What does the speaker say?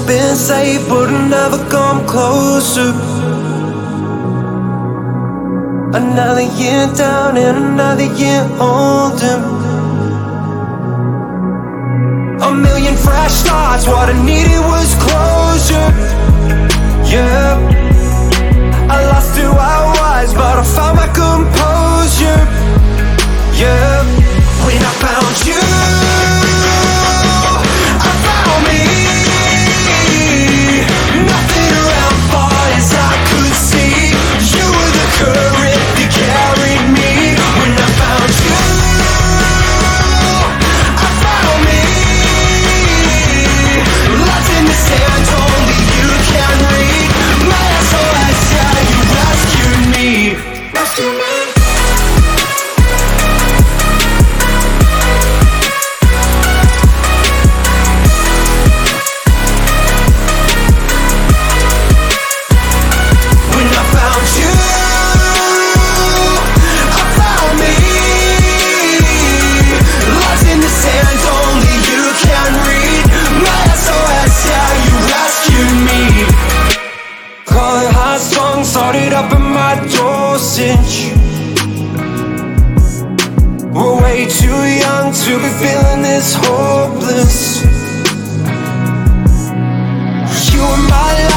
been saved, but I've never come closer. Another year down and another year older. A million fresh starts, what I needed was closure. Yeah, I lost who I was, but I found my composure. Yeah, when I found you, I found me. Nothing around far as I could see. You were the current that carried me. When I found you, I found me. Lost in the sand, only you can read. My SOS, yeah, you rescued me. Rescued me. Started up in my dosage. We're way too young to be feeling this hopeless. You were my